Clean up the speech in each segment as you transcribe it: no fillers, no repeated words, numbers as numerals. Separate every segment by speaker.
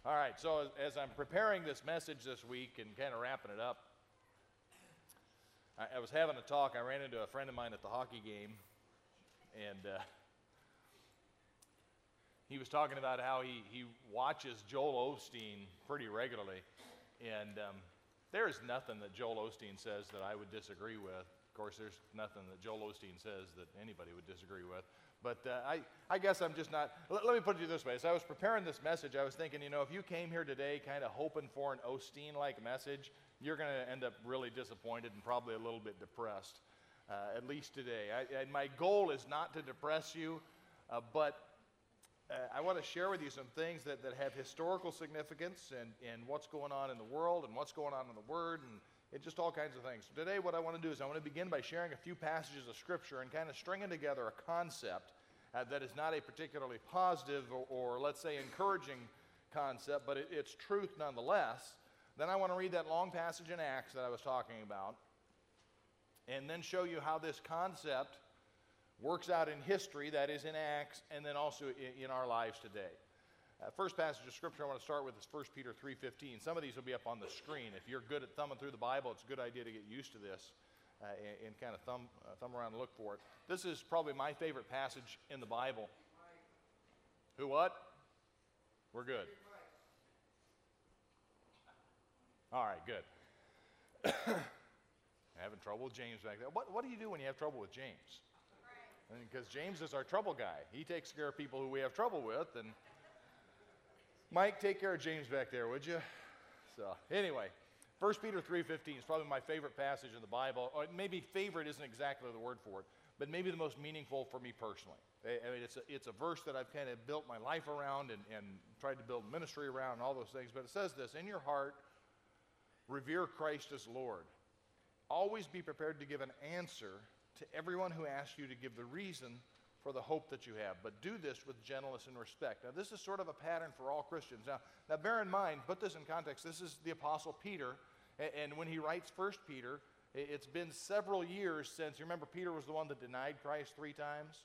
Speaker 1: All right, so as I'm preparing this message this week and kind of wrapping it up, I was having a talk. I ran into a friend of mine at the hockey game, and he was talking about how he watches Joel Osteen pretty regularly, and there is nothing that Joel Osteen says that I would disagree with. Of course, there's nothing that Joel Osteen says that anybody would disagree with. But I guess I'm just not. Let me put it this way. As I was preparing this message, I was thinking, if you came here today kind of hoping for an Osteen-like message, you're going to end up really disappointed and probably a little bit depressed, at least today. My goal is not to depress you, but I want to share with you some things that have historical significance and what's going on in the world and what's going on in the Word and just all kinds of things. So today what I want to do is I want to begin by sharing a few passages of Scripture and kind of stringing together a concept that is not a particularly positive or let's say encouraging concept, but it's truth nonetheless. Then I want to read that long passage in Acts that I was talking about and then show you how this concept works out in history, that is in Acts, and then also in our lives today. First passage of Scripture I want to start with is 1 Peter 3:15. Some of these will be up on the screen. If you're good at thumbing through the Bible, it's a good idea to get used to this and kind of thumb around and look for it. This is probably my favorite passage in the Bible. Who what? We're good. All right, good. Having trouble with James back there. What do you do when you have trouble with James? Because James is our trouble guy. He takes care of people who we have trouble with. And Mike, take care of James back there, would you? So anyway, 1 Peter 3:15 is probably my favorite passage in the Bible. Or maybe favorite isn't exactly the word for it, but maybe the most meaningful for me personally. I mean, it's a verse that I've kind of built my life around and tried to build ministry around and all those things. But it says this: in your heart, revere Christ as Lord. Always be prepared to give an answer to everyone who asks you to give the reason for the hope that you have, but do this with gentleness and respect. Now, this is sort of a pattern for all Christians. Now bear in mind, put this in context, this is the Apostle Peter, and when he writes 1 Peter, it's been several years since, you remember Peter was the one that denied Christ 3 times?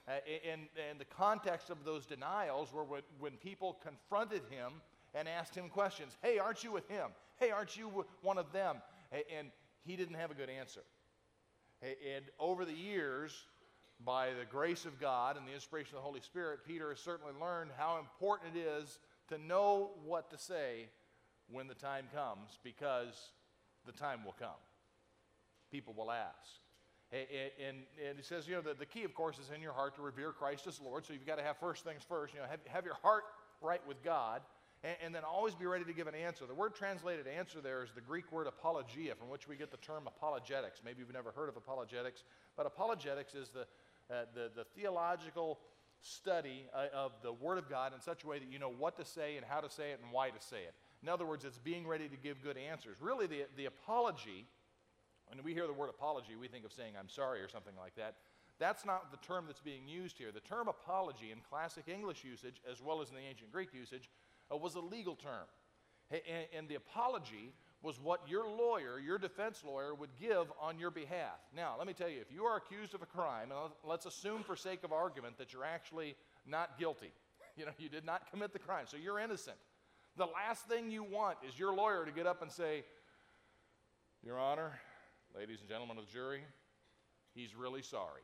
Speaker 1: And the context of those denials were when people confronted him and asked him questions. Hey, aren't you with him? Hey, aren't you one of them? And he didn't have a good answer. And over the years, by the grace of God and the inspiration of the Holy Spirit, Peter has certainly learned how important it is to know what to say when the time comes, because the time will come. People will ask. And he says, the key, of course, is in your heart to revere Christ as Lord. So you've got to have first things first. Have your heart right with God, and then always be ready to give an answer. The word translated answer there is the Greek word apologia, from which we get the term apologetics. Maybe you've never heard of apologetics, but apologetics is the theological study of the Word of God in such a way that you know what to say and how to say it and why to say it. In other words, it's being ready to give good answers. Really, the apology, when we hear the word apology, we think of saying I'm sorry or something like that. That's not the term that's being used here. The term apology in classic English usage, as well as in the ancient Greek usage, was a legal term. And the apology was what your lawyer, your defense lawyer, would give on your behalf. Now, let me tell you, if you are accused of a crime, and let's assume for sake of argument that you're actually not guilty. You did not commit the crime, so you're innocent. The last thing you want is your lawyer to get up and say, Your Honor, ladies and gentlemen of the jury, he's really sorry.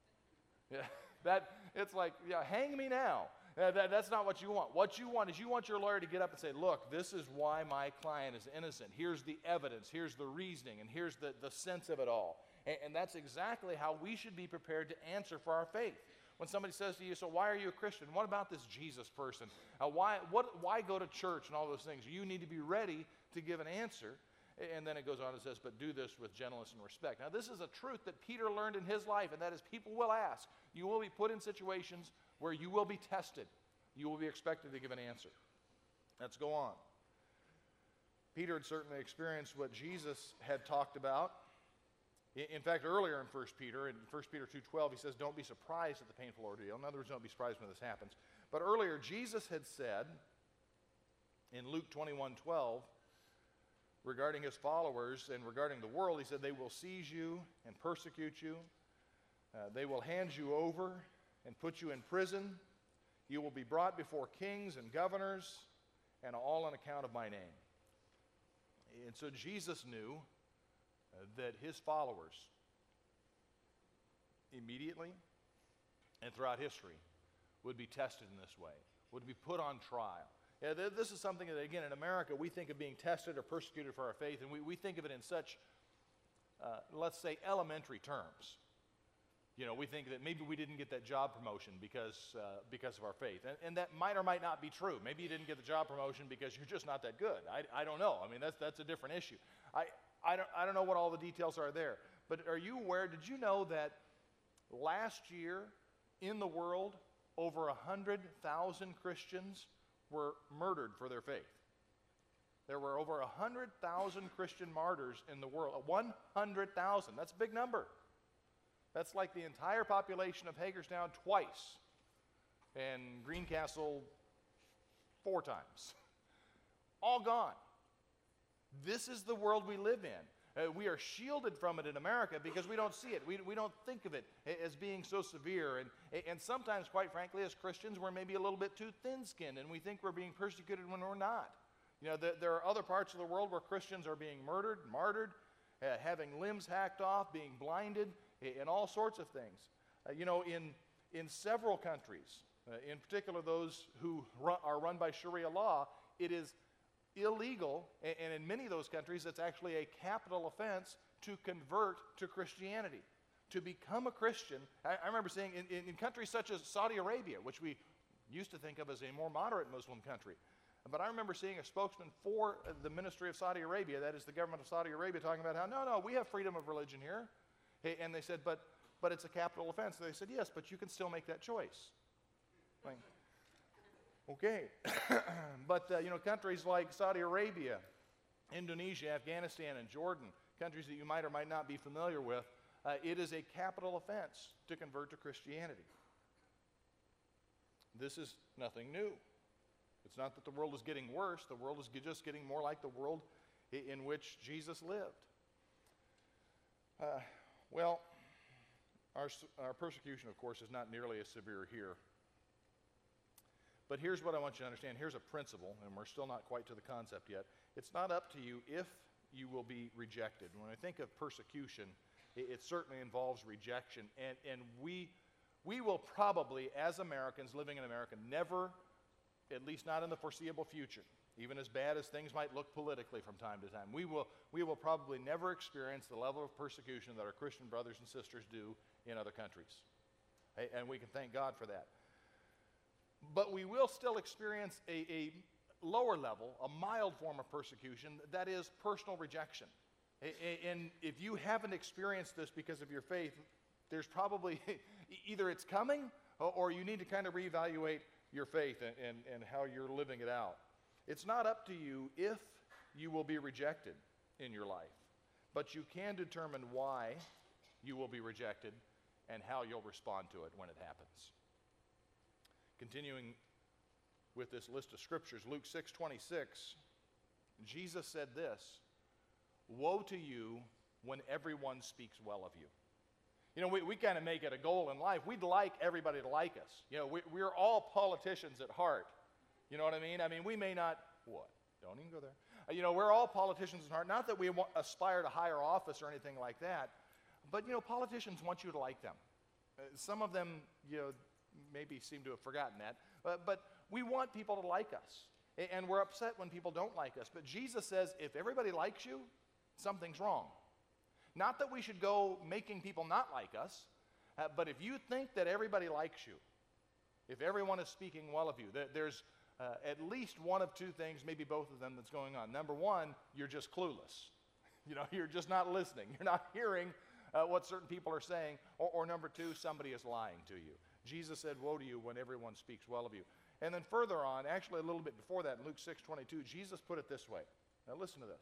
Speaker 1: It's like, hang me now. That's not what you want. What you want is you want your lawyer to get up and say, look, this is why my client is innocent. Here's the evidence. Here's the reasoning. And here's the sense of it all. And that's exactly how we should be prepared to answer for our faith. When somebody says to you, so why are you a Christian? What about this Jesus person? Why go to church and all those things? You need to be ready to give an answer. And then it goes on and says, but do this with gentleness and respect. Now, this is a truth that Peter learned in his life, and that is people will ask. You will be put in situations where you will be tested. You will be expected to give an answer. Let's go on. Peter had certainly experienced what Jesus had talked about. In fact, earlier in 1 Peter 2:12, he says, don't be surprised at the painful ordeal. In other words, don't be surprised when this happens. But earlier, Jesus had said in Luke 21:12, regarding his followers and regarding the world, he said, they will seize you and persecute you. They will hand you over and put you in prison. You will be brought before kings and governors, and all on account of my name. And so Jesus knew that his followers immediately and throughout history would be tested in this way, would be put on trial. Yeah, this is something that, again, in America, we think of being tested or persecuted for our faith, and we think of it in such, let's say, elementary terms. You know, we think that maybe we didn't get that job promotion because of our faith. And that might or might not be true. Maybe you didn't get the job promotion because you're just not that good. I don't know. I mean, that's a different issue. I don't know what all the details are there. But are you aware, did you know that last year in the world, over 100,000 Christians were murdered for their faith? There were over 100,000 Christian martyrs in the world. 100,000. That's a big number. That's like the entire population of Hagerstown twice, and Greencastle 4 times. All gone. This is the world we live in. We are shielded from it in America because we don't see it. We don't think of it as being so severe. And sometimes, quite frankly, as Christians, we're maybe a little bit too thin-skinned, and we think we're being persecuted when we're not. You know, there are other parts of the world where Christians are being murdered, martyred, having limbs hacked off, being blinded, and all sorts of things. You know, in several countries, in particular those who are run by Sharia law, it is illegal, and in many of those countries, it's actually a capital offense to convert to Christianity. To become a Christian, I remember seeing in countries such as Saudi Arabia, which we used to think of as a more moderate Muslim country, but I remember seeing a spokesman for the Ministry of Saudi Arabia, that is the government of Saudi Arabia, talking about how, no, we have freedom of religion here. And they said, but it's a capital offense. They said, yes, but you can still make that choice. Like, okay. But, you know, countries like Saudi Arabia, Indonesia, Afghanistan, and Jordan, countries that you might or might not be familiar with, it is a capital offense to convert to Christianity. This is nothing new. It's not that the world is getting worse. The world is just getting more like the world in which Jesus lived. Well, our persecution, of course, is not nearly as severe here. But here's what I want you to understand. Here's a principle, and we're still not quite to the concept yet. It's not up to you if you will be rejected. When I think of persecution, it certainly involves rejection. And we will probably, as Americans living in America, never, at least not in the foreseeable future, even as bad as things might look politically from time to time, we will probably never experience the level of persecution that our Christian brothers and sisters do in other countries. And we can thank God for that. But we will still experience a lower level, a mild form of persecution, that is personal rejection. And if you haven't experienced this because of your faith, there's probably, either it's coming, or you need to kind of reevaluate your faith and how you're living it out. It's not up to you if you will be rejected in your life, but you can determine why you will be rejected and how you'll respond to it when it happens. Continuing with this list of scriptures, Luke 6:26, Jesus said this, "Woe to you when everyone speaks well of you." You know, we kind of make it a goal in life. We'd like everybody to like us. You know, we're all politicians at heart. You know what I mean? I mean, we may not, what? Don't even go there. You know, we're all politicians at heart. Not that we aspire to higher office or anything like that, but, you know, politicians want you to like them. Some of them, you know, maybe seem to have forgotten that, but we want people to like us, and we're upset when people don't like us. But Jesus says, if everybody likes you, something's wrong. Not that we should go making people not like us, but if you think that everybody likes you, if everyone is speaking well of you, there's at least one of two things, maybe both of them, that's going on. Number one, you're just clueless. You know, you're just not listening. You're not hearing what certain people are saying. Or number two, somebody is lying to you. Jesus said, woe to you when everyone speaks well of you. And then further on, actually a little bit before that, in Luke 6:22, Jesus put it this way. Now listen to this.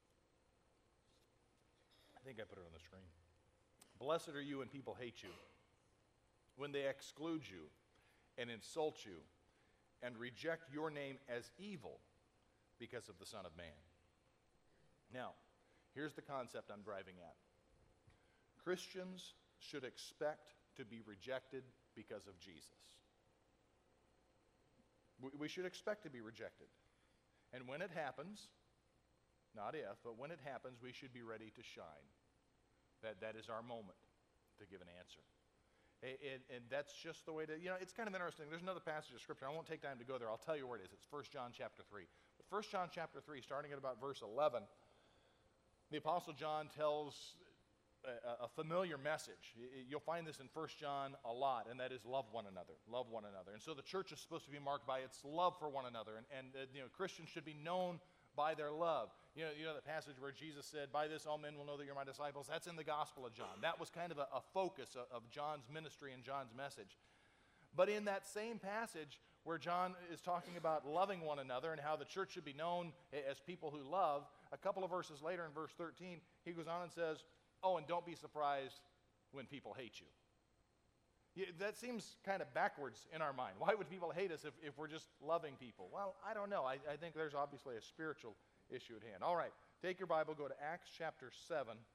Speaker 1: I think I put it on the screen. Blessed are you when people hate you, when they exclude you and insult you and reject your name as evil because of the Son of Man. Now, here's the concept I'm driving at. Christians should expect to be rejected because of Jesus. We should expect to be rejected. And when it happens, not if, but when it happens, we should be ready to shine. That is our moment to give an answer. And that's just the way to, it's kind of interesting. There's another passage of Scripture. I won't take time to go there. I'll tell you where it is. It's 1 John chapter 3. But 1 John chapter 3, starting at about verse 11, the Apostle John tells a familiar message. You'll find this in 1 John a lot, and that is love one another. Love one another. And so the church is supposed to be marked by its love for one another. And Christians should be known by their love. You know the passage where Jesus said, "By this all men will know that you're my disciples." That's in the Gospel of John. That was kind of a focus of John's ministry and John's message. But in that same passage where John is talking about loving one another and how the church should be known as people who love, a couple of verses later in verse 13, he goes on and says, "Oh, and don't be surprised when people hate you." That seems kind of backwards in our mind. Why would people hate us if we're just loving people? Well, I don't know. I think there's obviously a spiritual issue at hand. All right, take your Bible, go to Acts chapter 7. I'm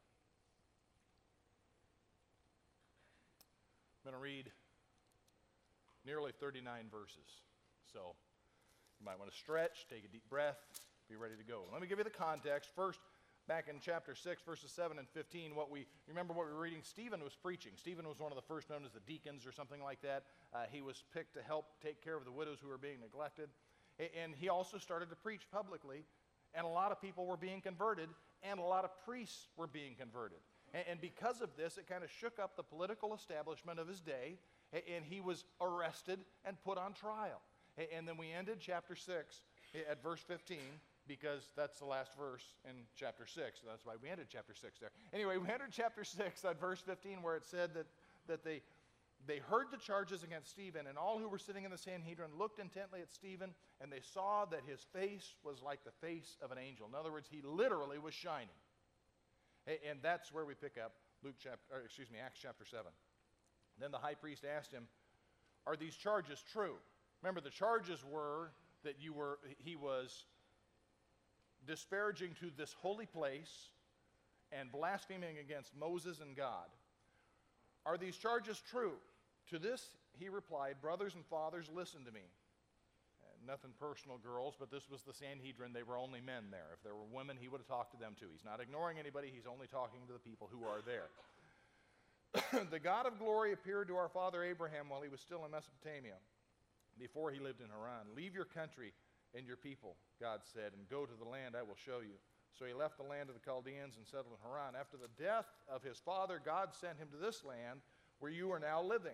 Speaker 1: going to read nearly 39 verses. So you might want to stretch, take a deep breath, be ready to go. Let me give you the context. First, back in chapter 6, verses 7 and 15, remember what we were reading? Stephen was preaching. Stephen was one of the first known as the deacons or something like that. He was picked to help take care of the widows who were being neglected. And he also started to preach publicly, and a lot of people were being converted, and a lot of priests were being converted. And because of this, it kind of shook up the political establishment of his day, and he was arrested and put on trial. And then we ended chapter 6 at verse 15, because that's the last verse in chapter 6. That's why we ended chapter 6 there. Anyway, we entered chapter 6 at verse 15 where it said that they heard the charges against Stephen, and all who were sitting in the Sanhedrin looked intently at Stephen, and they saw that his face was like the face of an angel. In other words, he literally was shining. And that's where we pick up Acts chapter 7. Then the high priest asked him, "Are these charges true?" Remember, the charges were that he was disparaging to this holy place and blaspheming against Moses and God. "Are these charges true?" To this he replied, "Brothers and fathers, listen to me." Nothing personal, girls, but this was the Sanhedrin. They were only men there. If there were women, he would have talked to them too. He's not ignoring anybody. He's only talking to the people who are there. "The God of glory appeared to our father Abraham while he was still in Mesopotamia, before he lived in Haran. 'Leave your country and your people,' God said, 'and go to the land I will show you.' So he left the land of the Chaldeans and settled in Haran. After the death of his father, God sent him to this land where you are now living.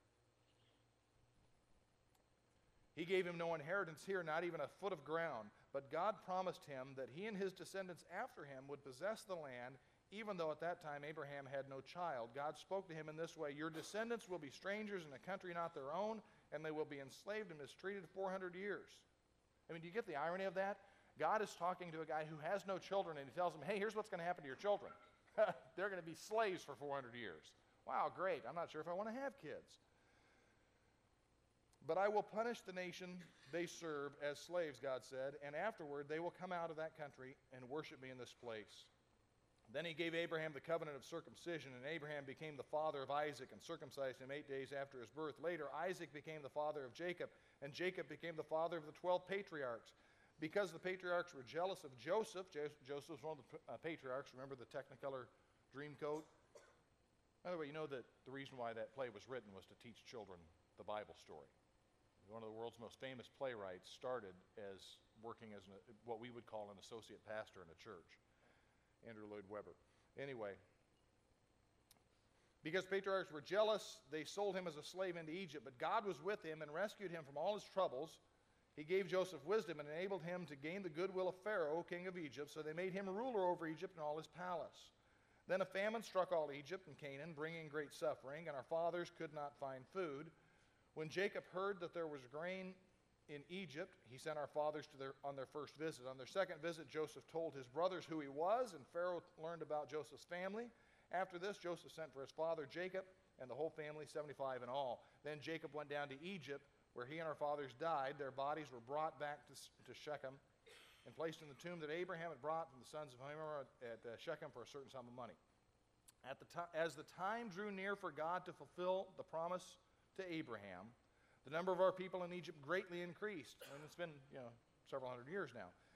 Speaker 1: He gave him no inheritance here, not even a foot of ground. But God promised him that he and his descendants after him would possess the land, even though at that time Abraham had no child. God spoke to him in this way, 'Your descendants will be strangers in a country not their own, and they will be enslaved and mistreated 400 years. I mean, do you get the irony of that? God is talking to a guy who has no children, and he tells him, "Hey, here's what's going to happen to your children. They're going to be slaves for 400 years. Wow, great. I'm not sure if I want to have kids. But I will punish the nation they serve as slaves," God said, "and afterward they will come out of that country and worship me in this place." Then he gave Abraham the covenant of circumcision, and Abraham became the father of Isaac and circumcised him 8 days after his birth. Later, Isaac became the father of Jacob, and Jacob became the father of the 12 patriarchs. Because the patriarchs were jealous of Joseph, Joseph was one of the patriarchs. Remember the Technicolor Dreamcoat? By the way, you know that the reason why that play was written was to teach children the Bible story. One of the world's most famous playwrights started as working as what we would call an associate pastor in a church. Andrew Lloyd Webber. Anyway, because patriarchs were jealous, they sold him as a slave into Egypt. But God was with him and rescued him from all his troubles. He gave Joseph wisdom and enabled him to gain the goodwill of Pharaoh, king of Egypt. So they made him ruler over Egypt and all his palace. Then a famine struck all Egypt and Canaan, bringing great suffering, and our fathers could not find food. When Jacob heard that there was grain in Egypt, he sent our fathers on their first visit. On their second visit, Joseph told his brothers who he was, and Pharaoh learned about Joseph's family. After this, Joseph sent for his father Jacob and the whole family, 75 in all. Then Jacob went down to Egypt, where he and our fathers died. Their bodies were brought back to Shechem and placed in the tomb that Abraham had brought from the sons of Hamor at Shechem for a certain sum of money. As the time drew near for God to fulfill the promise to Abraham, the number of our people in Egypt greatly increased. And it's been, several hundred years now.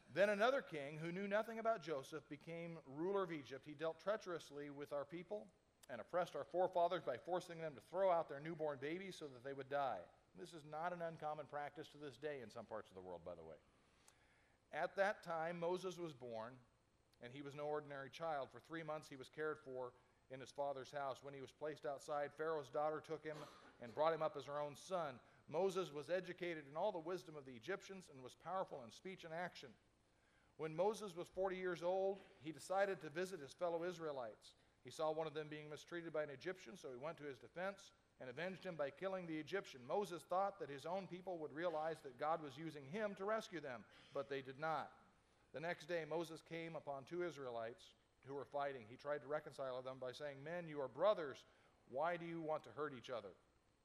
Speaker 1: Then another king who knew nothing about Joseph became ruler of Egypt. He dealt treacherously with our people and oppressed our forefathers by forcing them to throw out their newborn babies so that they would die. This is not an uncommon practice to this day in some parts of the world, by the way. At that time, Moses was born, and he was no ordinary child. For 3 months he was cared for in his father's house. When he was placed outside, Pharaoh's daughter took him and brought him up as her own son. Moses was educated in all the wisdom of the Egyptians and was powerful in speech and action. When Moses was 40 years old, he decided to visit his fellow Israelites. He saw one of them being mistreated by an Egyptian, so he went to his defense and avenged him by killing the Egyptian. Moses thought that his own people would realize that God was using him to rescue them, but they did not. The next day, Moses came upon 2 Israelites who were fighting. He tried to reconcile them by saying, "Men, you are brothers. Why do you want to hurt each other?"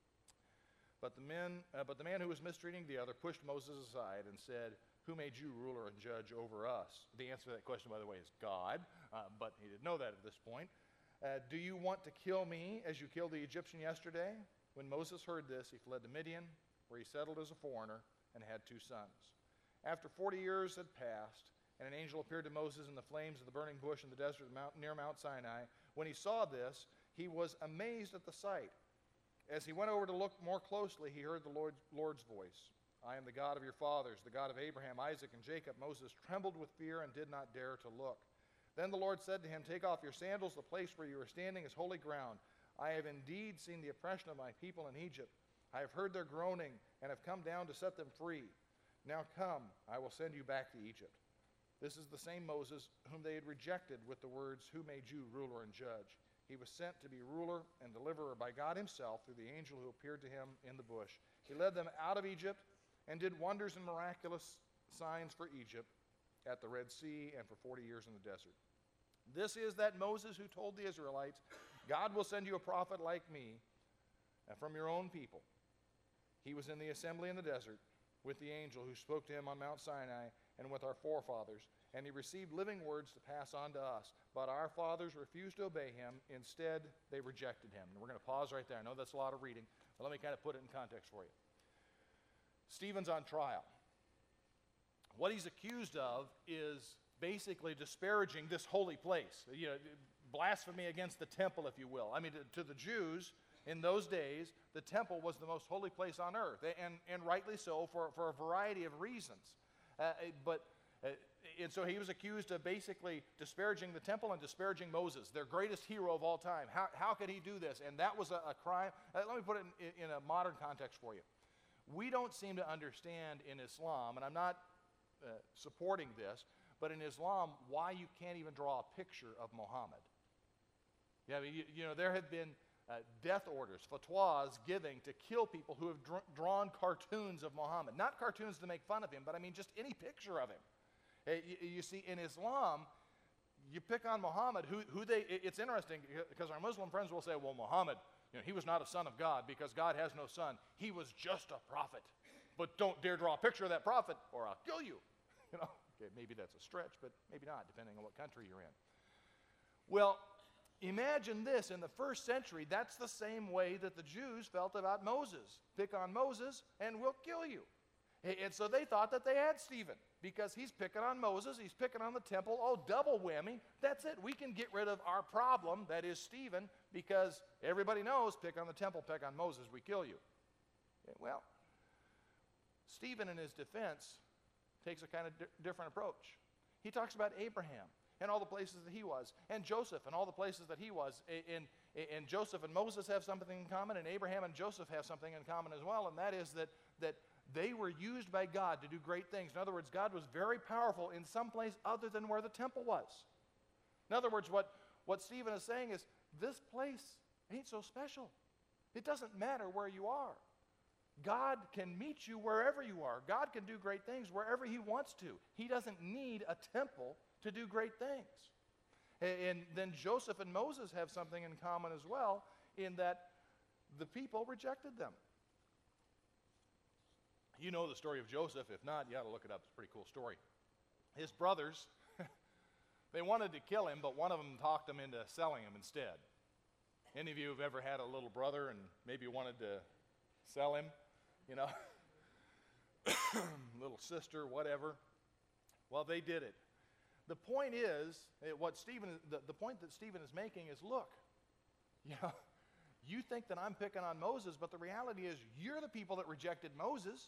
Speaker 1: But the man who was mistreating the other pushed Moses aside and said, "Who made you ruler and judge over us?" The answer to that question, by the way, is God, but he didn't know that at this point. "Do you want to kill me as you killed the Egyptian yesterday?" When Moses heard this, he fled to Midian, where he settled as a foreigner and had 2 sons. After 40 years had passed, and an angel appeared to Moses in the flames of the burning bush in the desert near Mount Sinai. When he saw this, he was amazed at the sight. As he went over to look more closely, he heard the Lord's voice. "I am the God of your fathers, the God of Abraham, Isaac, and Jacob." Moses trembled with fear and did not dare to look. Then the Lord said to him, "Take off your sandals. The place where you are standing is holy ground. I have indeed seen the oppression of my people in Egypt. I have heard their groaning and have come down to set them free. Now come, I will send you back to Egypt." This is the same Moses whom they had rejected with the words, "Who made you ruler and judge?" He was sent to be ruler and deliverer by God himself through the angel who appeared to him in the bush. He led them out of Egypt and did wonders and miraculous signs for Egypt at the Red Sea and for 40 years in the desert. This is that Moses who told the Israelites, "God will send you a prophet like me from your own people." He was in the assembly in the desert with the angel who spoke to him on Mount Sinai and with our forefathers, and he received living words to pass on to us. But our fathers refused to obey him. Instead, they rejected him. And we're going to pause right there. I know that's a lot of reading, but let me kind of put it in context for you. Stephen's on trial. What he's accused of is basically disparaging this holy place, blasphemy against the temple, if you will. I mean, to the Jews in those days, the temple was the most holy place on earth, and rightly so for a variety of reasons. And so he was accused of basically disparaging the temple and disparaging Moses, their greatest hero of all time. How could he do this? And that was a crime. Let me put it in a modern context for you. We don't seem to understand in Islam, and I'm not supporting this, but in Islam, why you can't even draw a picture of Muhammad. Yeah, I mean, there have been death orders, fatwas giving to kill people who have drawn cartoons of Muhammad. Not cartoons to make fun of him, but I mean just any picture of him. You see, in Islam, you pick on Muhammad, it's interesting because our Muslim friends will say, "Well, Muhammad, he was not a son of God because God has no son. He was just a prophet. But don't dare draw a picture of that prophet or I'll kill you." Okay, maybe that's a stretch, but maybe not, depending on what country you're in. Well, imagine this. In the first century, that's the same way that the Jews felt about Moses. Pick on Moses and we'll kill you. And so they thought that they had Stephen because he's picking on Moses, he's picking on the temple. Oh, double whammy. That's it. We can get rid of our problem, that is Stephen, because everybody knows, pick on the temple, pick on Moses, we kill you. Well, Stephen in his defense takes a kind of different approach. He talks about Abraham and all the places that he was, and Joseph and all the places that he was. And Joseph and Moses have something in common, and Abraham and Joseph have something in common as well, and that is that they were used by God to do great things. In other words, God was very powerful in some place other than where the temple was. In other words, what Stephen is saying is, this place ain't so special. It doesn't matter where you are. God can meet you wherever you are. God can do great things wherever he wants to. He doesn't need a temple to do great things. And then Joseph and Moses have something in common as well, in that the people rejected them. You know the story of Joseph. If not, you ought to look it up. It's a pretty cool story. His brothers, they wanted to kill him, but one of them talked them into selling him instead. Any of you have ever had a little brother and maybe wanted to sell him? Little sister, whatever. Well, they did it. The point is, the point that Stephen is making is, look, you know, you think that I'm picking on Moses, but the reality is you're the people that rejected Moses.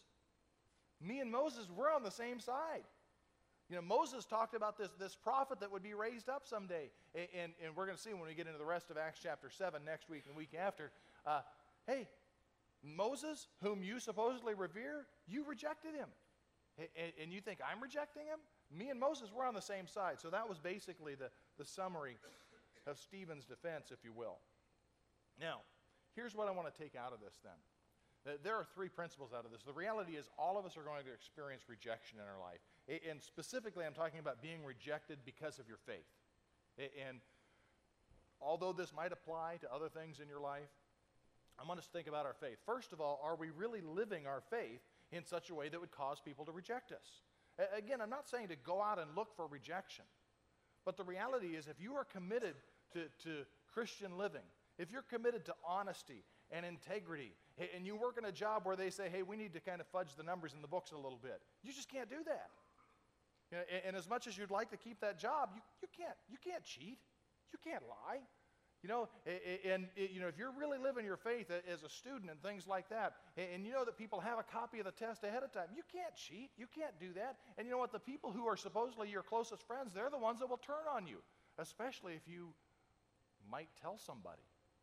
Speaker 1: Me and Moses, we're on the same side. You know, Moses talked about this prophet that would be raised up someday. And we're going to see when we get into the rest of Acts chapter 7 next week and the week after. Hey, Moses, whom you supposedly revere, you rejected him. And you think I'm rejecting him? Me and Moses, we're on the same side. So that was basically the summary of Stephen's defense, if you will. Now, here's what I want to take out of this then. There are three principles out of this. The reality is all of us are going to experience rejection in our life. And specifically, I'm talking about being rejected because of your faith. And although this might apply to other things in your life, I want us to think about our faith. First of all, are we really living our faith in such a way that would cause people to reject us? Again, I'm not saying to go out and look for rejection. But the reality is if you are committed to Christian living, if you're committed to honesty and integrity, and you work in a job where they say, hey, we need to kind of fudge the numbers in the books a little bit, you just can't do that. You know, and as much as you'd like to keep that job, you can't cheat. You can't lie. You know, you know, if you're really living your faith as a student and things like that, and you know that people have a copy of the test ahead of time, you can't cheat. You can't do that. And you know what? The people who are supposedly your closest friends, they're the ones that will turn on you, especially if you might tell somebody.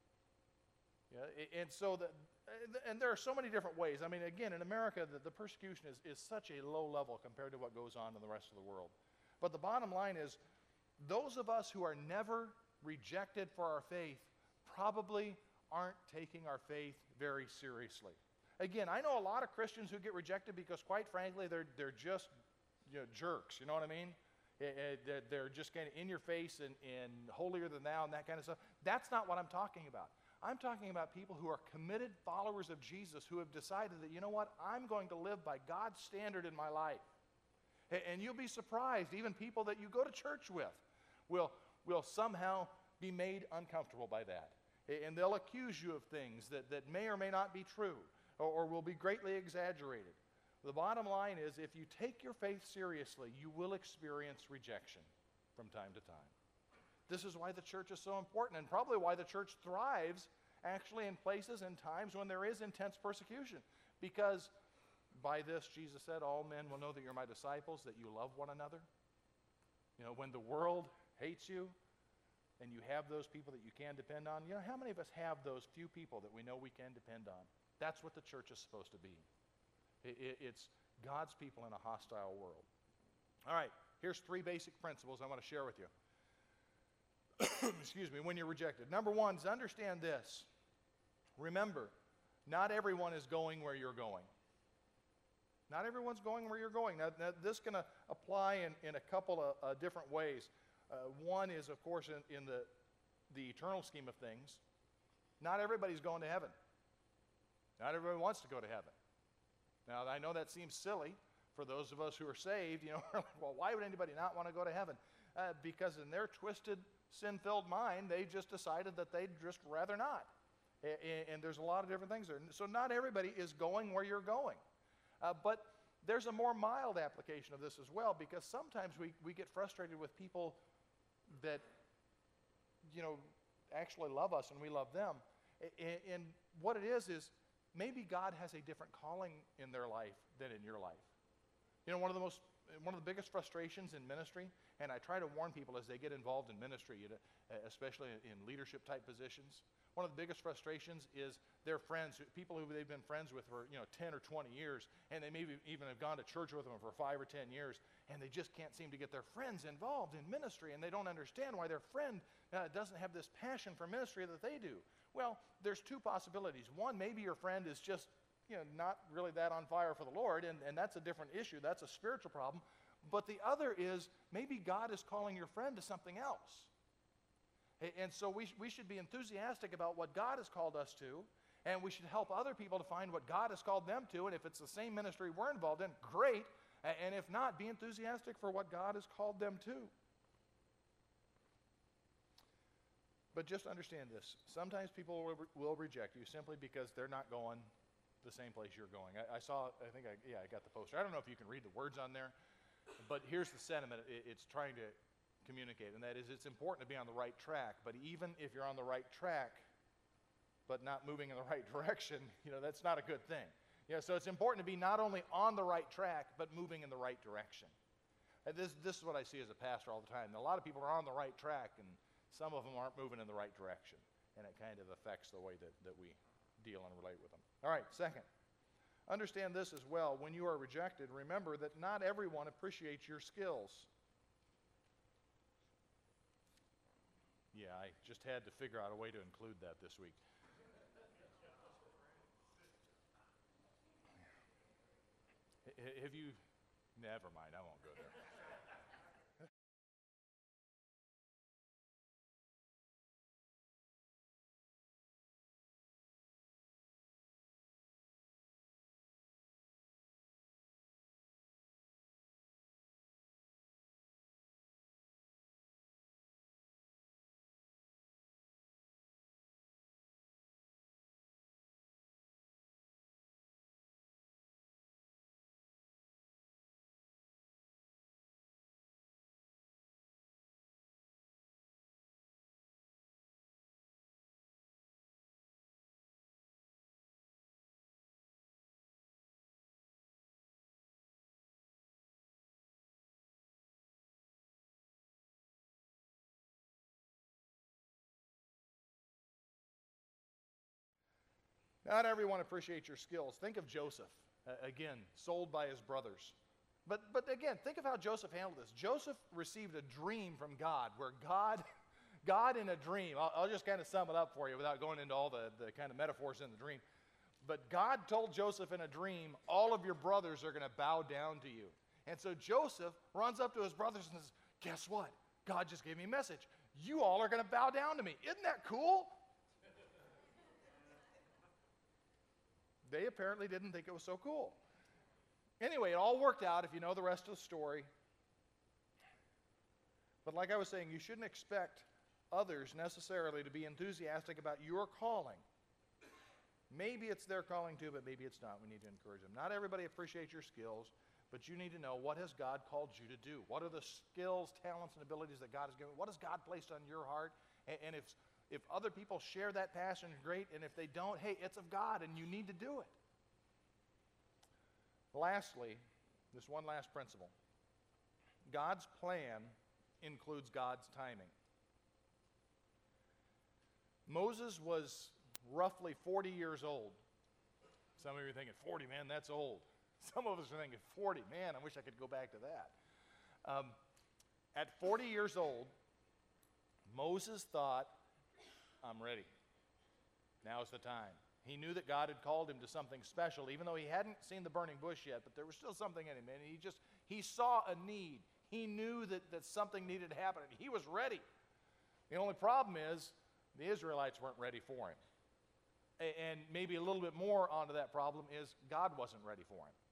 Speaker 1: Yeah, and so and there are so many different ways. I mean, again, in America, the persecution is such a low level compared to what goes on in the rest of the world. But the bottom line is, those of us who are never rejected for our faith probably aren't taking our faith very seriously. Again, I know a lot of Christians who get rejected because, quite frankly, they're just, you know, jerks. You know what I mean? They're just kind of in your face and holier than thou and that kind of stuff. That's not what I'm talking about. I'm talking about people who are committed followers of Jesus who have decided that, you know what, I'm going to live by God's standard in my life. And you'll be surprised, even people that you go to church with will somehow be made uncomfortable by that. And they'll accuse you of things that may or may not be true or will be greatly exaggerated. The bottom line is, if you take your faith seriously, you will experience rejection from time to time. This is why the church is so important, and probably why the church thrives actually in places and times when there is intense persecution. Because by this, Jesus said, all men will know that you're my disciples, that you love one another. You know, when the world hates you and you have those people that you can depend on, you know, how many of us have those few people that we know we can depend on? That's what the church is supposed to be. It's God's people in a hostile world. All right, here's three basic principles I want to share with you. Excuse me, when you're rejected. Number one is understand this. Remember, not everyone is going where you're going. Not everyone's going where you're going. Now this is going to apply in a couple of different ways. One is, of course, in the eternal scheme of things. Not everybody's going to heaven. Not everybody wants to go to heaven. Now, I know that seems silly for those of us who are saved. You know, well, why would anybody not want to go to heaven? Because in their twisted, sin-filled mind, they just decided that they'd just rather not. And there's a lot of different things there. So not everybody is going where you're going. But there's a more mild application of this as well, because sometimes we get frustrated with people that, you know, actually love us and we love them. And what it is maybe God has a different calling in their life than in your life. You know, one of the biggest frustrations in ministry, and I try to warn people as they get involved in ministry, especially in leadership type positions, one of the biggest frustrations is their friends, people who they've been friends with for 10 or 20 years, and they maybe even have gone to church with them for 5 or 10 years, and they just can't seem to get their friends involved in ministry, and they don't understand why their friend doesn't have this passion for ministry that they do. Well, there's two possibilities. One, maybe your friend is just not really that on fire for the Lord, and that's a different issue. That's a spiritual problem. But the other is maybe God is calling your friend to something else. And so we should be enthusiastic about what God has called us to, and we should help other people to find what God has called them to. And if it's the same ministry we're involved in, great. And if not, be enthusiastic for what God has called them to. But just understand this. Sometimes people will reject you simply because they're not going the same place you're going. I got the poster. I don't know if you can read the words on there, But here's the sentiment it's trying to communicate, and that is it's important to be on the right track. But even if you're on the right track, but not moving in the right direction, that's not a good thing. So it's important to be not only on the right track, but moving in the right direction. And this is what I see as a pastor all the time. A lot of people are on the right track, and some of them aren't moving in the right direction. And it kind of affects the way that we deal and relate with them. All right, second. Understand this as well. When you are rejected, remember that not everyone appreciates your skills. Yeah, I just had to figure out a way to include that this week. Have you... Never mind, I won't go there. Not everyone appreciates your skills. Think of Joseph, again, sold by his brothers. But again, think of how Joseph handled this. Joseph received a dream from God, where God in a dream, I'll just kind of sum it up for you without going into all the kind of metaphors in the dream. But God told Joseph in a dream, all of your brothers are going to bow down to you. And so Joseph runs up to his brothers and says, guess what? God just gave me a message. You all are going to bow down to me. Isn't that cool? They apparently didn't think it was so cool. Anyway, it all worked out if you know the rest of the story. But like I was saying, you shouldn't expect others necessarily to be enthusiastic about your calling. Maybe it's their calling too, but maybe it's not. We need to encourage them. Not everybody appreciates your skills, but you need to know, what has God called you to do? What are the skills, talents, and abilities that God has given? What has God placed on your heart? And if other people share that passion, great. And if they don't, hey, it's of God, and you need to do it. Lastly, this one last principle. God's plan includes God's timing. Moses was roughly 40 years old. Some of you are thinking, 40, man, that's old. Some of us are thinking, 40, man, I wish I could go back to that. At 40 years old, Moses thought, I'm ready. Now's the time. He knew that God had called him to something special, even though he hadn't seen the burning bush yet, but there was still something in him. And he saw a need. He knew that something needed to happen, and he was ready. The only problem is the Israelites weren't ready for him. And maybe a little bit more onto that problem is God wasn't ready for him.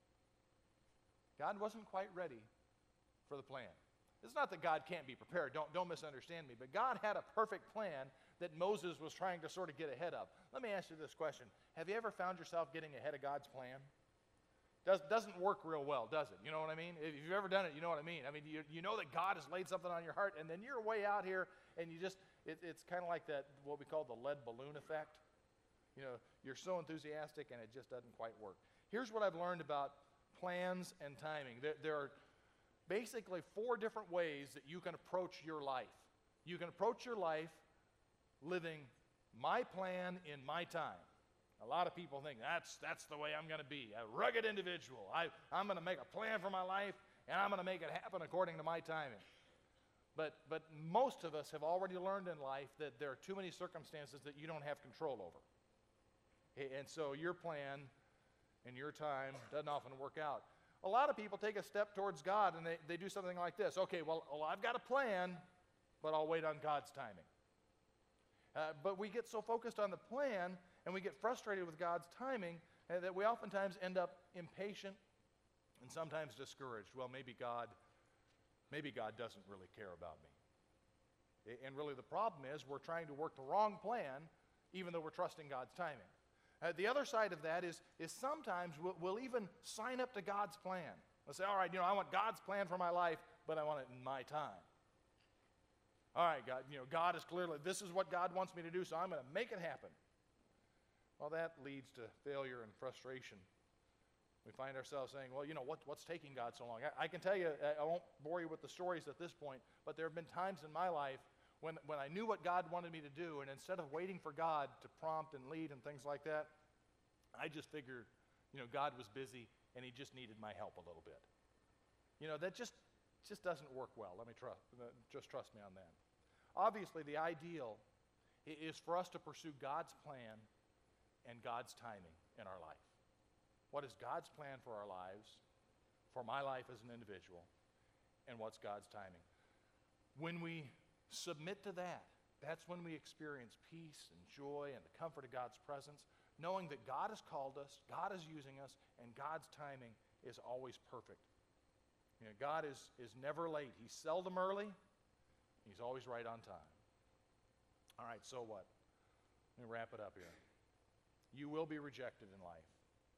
Speaker 1: God wasn't quite ready for the plan. It's not that God can't be prepared. Don't misunderstand me. But God had a perfect plan that Moses was trying to sort of get ahead of. Let me ask you this question. Have you ever found yourself getting ahead of God's plan? Doesn't work real well, does it? You know what I mean? If you've ever done it, you know what I mean. I mean, you know that God has laid something on your heart, and then you're way out here, and it's kind of like that, what we call the lead balloon effect. You know, you're so enthusiastic, and it just doesn't quite work. Here's what I've learned about plans and timing. There are basically 4 different ways that you can approach your life. You can approach your life living my plan in my time. A lot of people think that's the way I'm going to be, a rugged individual. I'm going to make a plan for my life, and I'm going to make it happen according to my timing. But most of us have already learned in life that there are too many circumstances that you don't have control over. And so your plan and your time doesn't often work out. A lot of people take a step towards God, and they do something like this. Okay, well, I've got a plan, but I'll wait on God's timing. But we get so focused on the plan, and we get frustrated with God's timing, that we oftentimes end up impatient and sometimes discouraged. Well, maybe God doesn't really care about me. And really the problem is we're trying to work the wrong plan, even though we're trusting God's timing. The other side of that is sometimes we'll even sign up to God's plan. I'll say, all right, I want God's plan for my life, but I want it in my time. All right, God, God is clearly, this is what God wants me to do, so I'm going to make it happen. Well, that leads to failure and frustration. We find ourselves saying, well, what's taking God so long? I can tell you, I won't bore you with the stories at this point, but there have been times in my life when I knew what God wanted me to do, and instead of waiting for God to prompt and lead and things like that, I just figured, God was busy and he just needed my help a little bit. That just doesn't work well. Just trust me on that. Obviously, the ideal is for us to pursue God's plan and God's timing in our life. What is God's plan for our lives, for my life as an individual, and what's God's timing? When we submit to that, that's when we experience peace and joy and the comfort of God's presence, knowing that God has called us, God is using us, and God's timing is always perfect. God is never late. He's seldom early. He's always right on time. All right, so what? Let me wrap it up here. You will be rejected in life.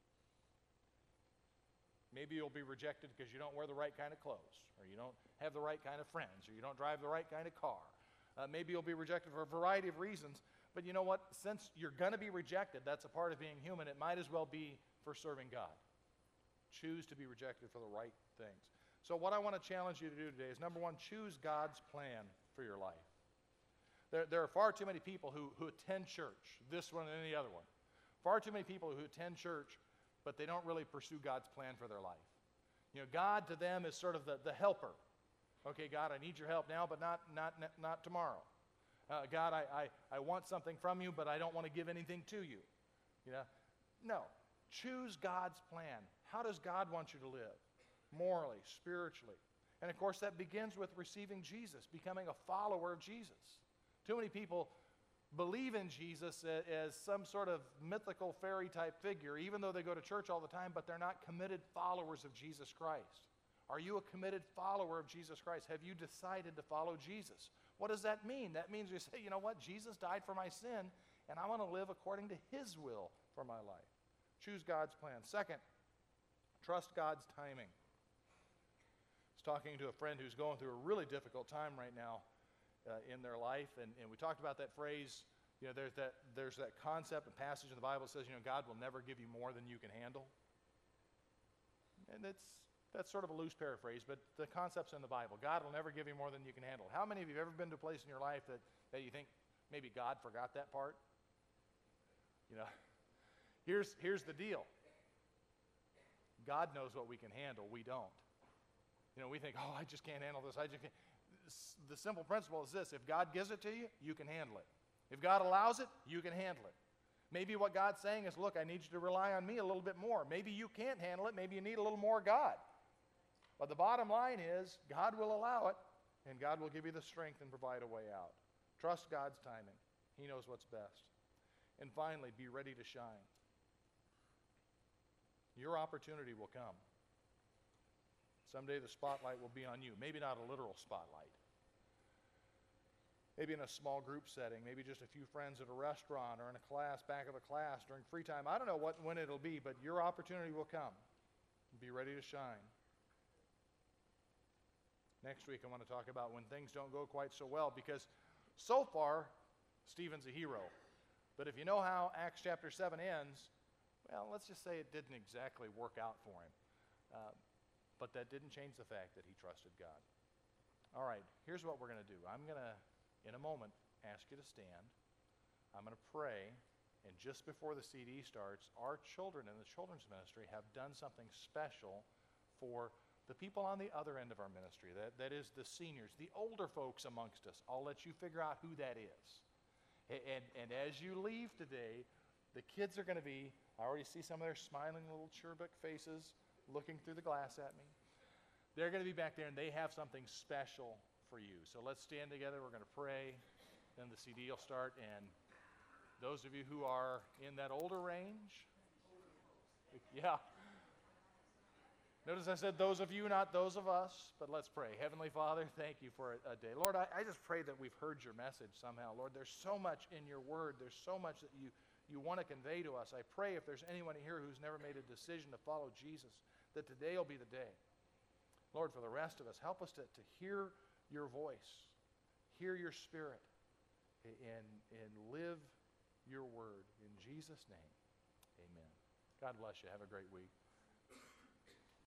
Speaker 1: Maybe you'll be rejected because you don't wear the right kind of clothes, or you don't have the right kind of friends, or you don't drive the right kind of car. Maybe you'll be rejected for a variety of reasons, but you know what? Since you're going to be rejected, that's a part of being human, it might as well be for serving God. Choose to be rejected for the right things. So what I want to challenge you to do today is, number one, choose God's plan for your life. There are far too many people who attend church, this one and any other one. Far too many people who attend church, but they don't really pursue God's plan for their life. God to them is sort of the helper. Okay, God, I need your help now, but not tomorrow. God, I want something from you, but I don't want to give anything to you. No. Choose God's plan. How does God want you to live? Morally, spiritually. And of course, that begins with receiving Jesus, becoming a follower of Jesus. Too many people believe in Jesus as some sort of mythical fairy type figure, even though they go to church all the time, but they're not committed followers of Jesus Christ. Are you a committed follower of Jesus Christ? Have you decided to follow Jesus? What does that mean? That means you say, you know what? Jesus died for my sin, and I want to live according to his will for my life. Choose God's plan. Second, trust God's timing. I was talking to a friend who's going through a really difficult time right now in their life, and we talked about that phrase. There's that concept and passage in the Bible that says, God will never give you more than you can handle. And that's sort of a loose paraphrase, but the concept's in the Bible. God will never give you more than you can handle. How many of you have ever been to a place in your life that you think maybe God forgot that part? Here's the deal. God knows what we can handle. We don't. We think, oh, I just can't handle this. The simple principle is this: if God gives it to you, you can handle it. If God allows it, you can handle it. Maybe what God's saying is, look, I need you to rely on me a little bit more. Maybe you can't handle it. Maybe you need a little more God. But the bottom line is, God will allow it, and God will give you the strength and provide a way out. Trust God's timing. He knows what's best. And finally, be ready to shine. Your opportunity will come. Someday the spotlight will be on you. Maybe not a literal spotlight. Maybe in a small group setting, maybe just a few friends at a restaurant or in a class, back of a class, during free time. I don't know when it'll be, but your opportunity will come. Be ready to shine. Next week I want to talk about when things don't go quite so well, because so far, Stephen's a hero. But if you know how Acts chapter 7 ends, well, let's just say it didn't exactly work out for him. But that didn't change the fact that he trusted God. All right, here's what we're going to do. I'm going to, in a moment, ask you to stand. I'm going to pray, and just before the CD starts, our children in the children's ministry have done something special for the people on the other end of our ministry. That is the seniors, the older folks amongst us. I'll let you figure out who that is. And as you leave today, the kids are going to be, I already see some of their smiling little cherubic faces looking through the glass at me. They're going to be back there, and they have something special for you. So let's stand together. We're going to pray. Then the CD will start. And those of you who are in that older range, yeah. Notice I said those of you, not those of us, but let's pray. Heavenly Father, thank you for a day. Lord, I just pray that we've heard your message somehow. Lord, there's so much in your word. There's so much that you want to convey to us. I pray if there's anyone here who's never made a decision to follow Jesus, that today will be the day. Lord, for the rest of us, help us to hear your voice, hear your Spirit, and live your word. In Jesus' name, amen. God bless you. Have a great week.